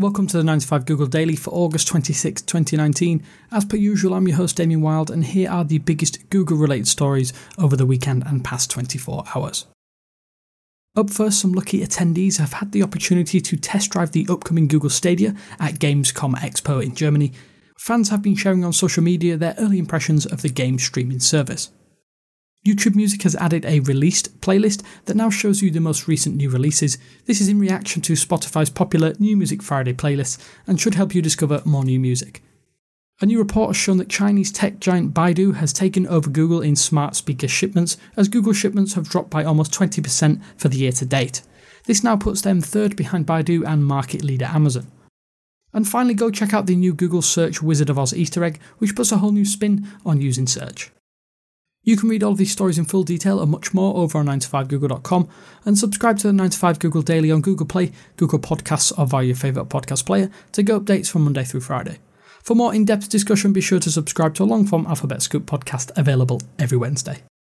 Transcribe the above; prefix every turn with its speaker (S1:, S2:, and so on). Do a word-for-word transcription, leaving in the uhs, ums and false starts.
S1: Welcome to the nine to five Google Daily for August twenty-sixth, twenty nineteen. As per usual, I'm your host Damien Wild, and here are the biggest Google-related stories over the weekend and past twenty-four hours. Up first, some lucky attendees have had the opportunity to test drive the upcoming Google Stadia at Gamescom Expo in Germany. Fans have been sharing on social media their early impressions of the game streaming service. YouTube Music has added a released playlist that now shows you the most recent new releases. This is in reaction to Spotify's popular New Music Friday playlist and should help you discover more new music. A new report has shown that Chinese tech giant Baidu has taken over Google in smart speaker shipments, as Google shipments have dropped by almost twenty percent for the year to date. This now puts them third behind Baidu and market leader Amazon. And finally, go check out the new Google Search Wizard of Oz Easter egg, which puts a whole new spin on using search. You can read all of these stories in full detail and much more over on nine to five google dot com, and subscribe to the nine to five Google Daily on Google Play, Google Podcasts, or via your favourite podcast player to get updates from Monday through Friday. For more in-depth discussion, be sure to subscribe to a long-form Alphabet Scoop podcast available every Wednesday.